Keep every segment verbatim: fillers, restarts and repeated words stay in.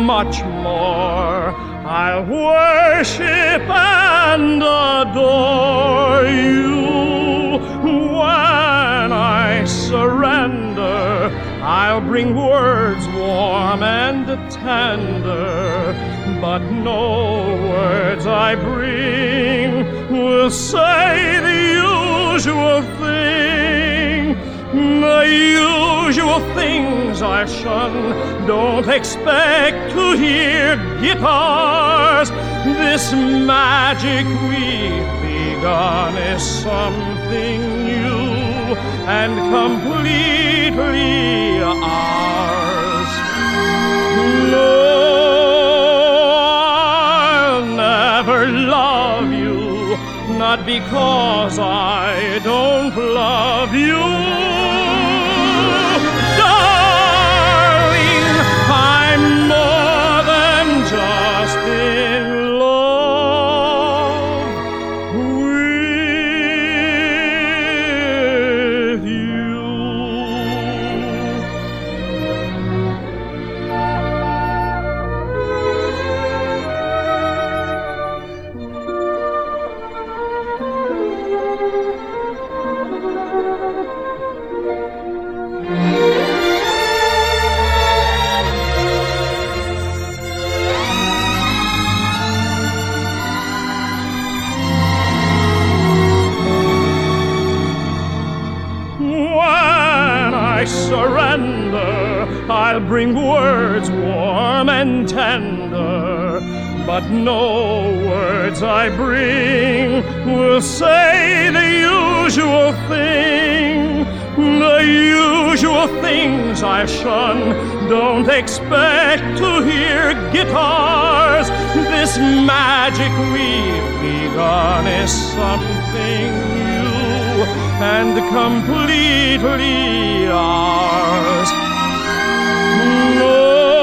much more. I'll worship and adore you. When I surrender, I'll bring words warm and tender, but no words I bring will say the usual thing. The usual things I shun. Don't expect to hear guitars. This magic we've begun is something new and completely ours. No, I'll never love you, not because I don't love you. Darling, I'm more than just in love with you. Surrender, I'll bring words warm and tender, but no words I bring will say the usual thing. The usual things I shun. Don't expect to hear guitars. This magic we've begun is something new and completely ours. No,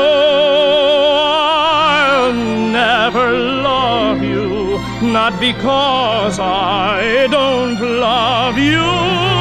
I'll never love you, not because I don't love you.